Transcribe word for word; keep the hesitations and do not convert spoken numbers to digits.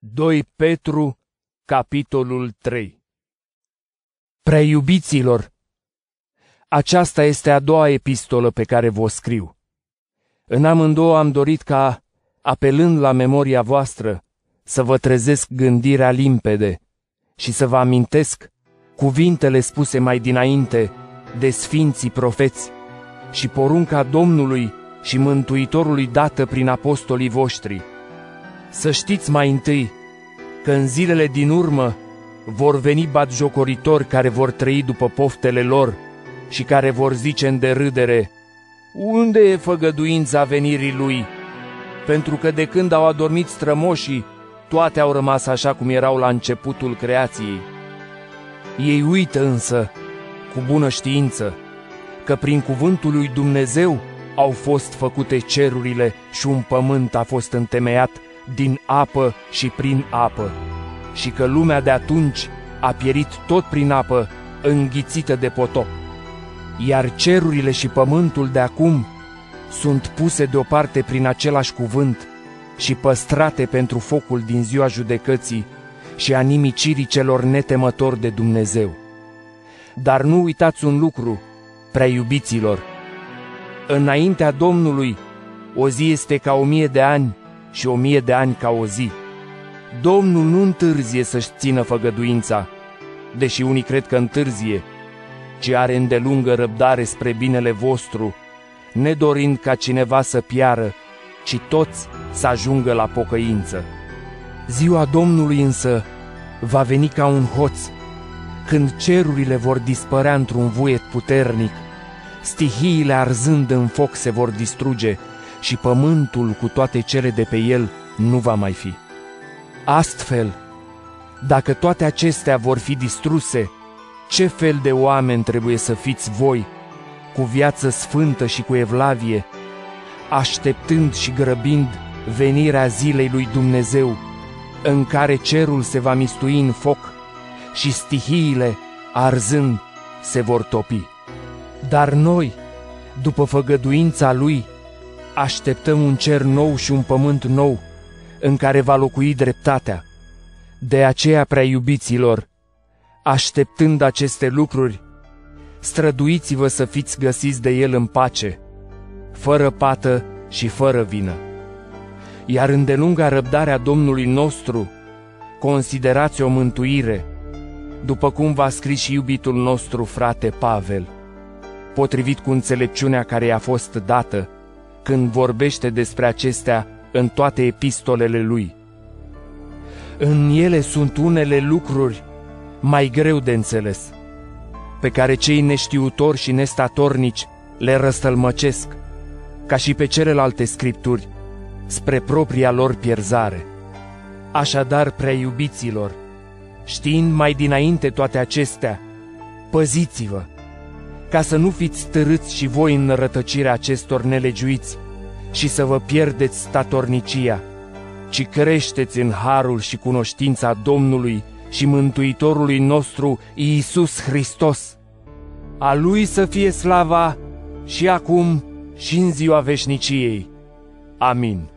doi Petru, capitolul trei. Preiubiților, aceasta este a doua epistolă pe care vă scriu. În amândouă am dorit ca, apelând la memoria voastră, să vă trezesc gândirea limpede și să vă amintesc cuvintele spuse mai dinainte de sfinții profeți și porunca Domnului și Mântuitorului dată prin apostolii voștri. Să știți mai întâi că în zilele din urmă vor veni batjocoritori care vor trăi după poftele lor și care vor zice în derâdere: unde e făgăduința venirii lui? Pentru că de când au adormit strămoșii, toate au rămas așa cum erau la începutul creației. Ei uită însă, cu bună știință, că prin cuvântul lui Dumnezeu au fost făcute cerurile și un pământ a fost întemeiat din apă și prin apă, și că lumea de atunci a pierit tot prin apă, înghițită de potop. Iar cerurile și pământul de acum sunt puse deoparte prin același cuvânt și păstrate pentru focul din ziua judecății și a nimicirii celor netemători de Dumnezeu. Dar nu uitați un lucru, preiubiților: înaintea Domnului o zi este ca o mie de ani și o mie de ani ca o zi. Domnul nu întârzie să-și țină făgăduința, deși unii cred că întârzie, ci are îndelungă răbdare spre binele vostru, nedorind ca cineva să piară, ci toți să ajungă la pocăință. Ziua Domnului însă va veni ca un hoț, când cerurile vor dispărea într-un vuiet puternic, stihiile arzând în foc se vor distruge și pământul cu toate cele de pe el nu va mai fi. Astfel, dacă toate acestea vor fi distruse, ce fel de oameni trebuie să fiți voi, cu viață sfântă și cu evlavie, așteptând și grăbind venirea zilei lui Dumnezeu, în care cerul se va mistui în foc și stihiile, arzând, se vor topi. Dar noi, după făgăduința Lui, așteptăm un cer nou și un pământ nou, în care va locui dreptatea. De aceea, prea iubiților, așteptând aceste lucruri, străduiți-vă să fiți găsiți de El în pace, fără pată și fără vină. Iar îndelunga răbdarea Domnului nostru considerați o mântuire, după cum v-a scris și iubitul nostru frate Pavel, potrivit cu înțelepciunea care i-a fost dată, când vorbește despre acestea în toate epistolele lui. În ele sunt unele lucruri mai greu de înțeles, pe care cei neștiutori și nestatornici le răstălmăcesc, ca și pe celelalte scripturi, spre propria lor pierzare. Așadar, prea iubiților, știind mai dinainte toate acestea, păziți-vă, ca să nu fiți târâți și voi în rătăcirea acestor nelegiuiți și să vă pierdeți statornicia, ci creșteți în harul și cunoștința Domnului și Mântuitorului nostru Iisus Hristos. A Lui să fie slava și acum și în ziua veșniciei. Amin.